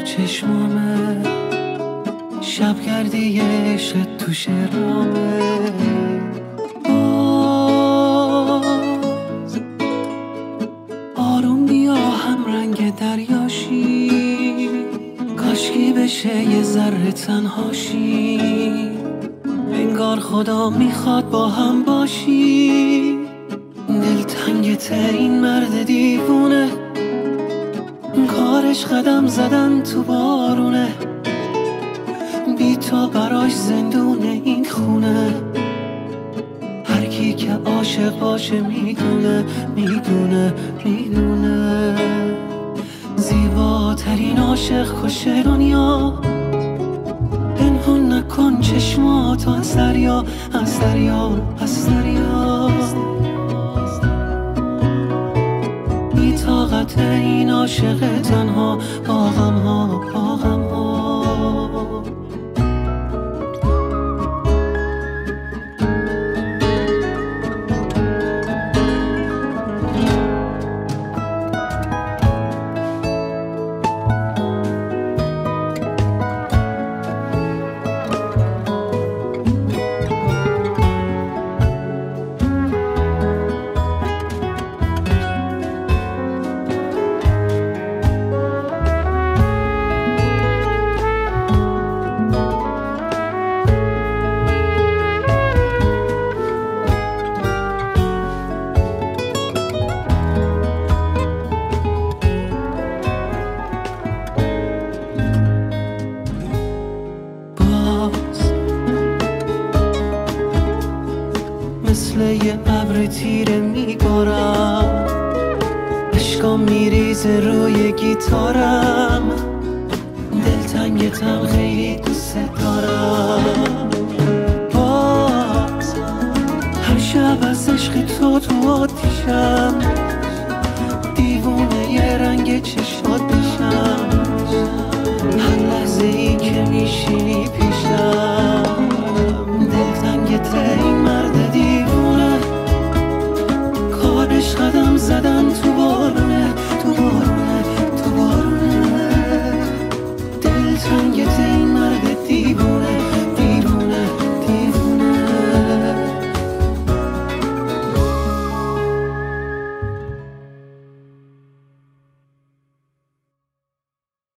چشمامه، شب کردی عشق تو شرامه. باز آروم بیا هم رنگ دریاشی، کاشکی بشه یه ذره تنهاشی. انگار خدا میخواد با هم باشی. دلتنگت این مرد دیوونه، کارش قدم زدن تو بارونه. بی تو براش زندونه این خونه. هر کی که عاشق باشه میدونه میدونه میدونه. زیباترین عاشق کشه دنیا. پنهون نکن چشماتو از دریا، از دریا، از دریا. بی طاقت این عاشق تنها با غم ها، با غم ها. مثل یه ابر تیره میبارم، عشقام میریزه روی گیتارم. دلتنگتم خیلی دوست دارم. باز هر شب از عشق تو آتیشم، دیوونه یه رنگ چشمات بشم. هر لحظه ای که میشینی پیشم، دلتنگت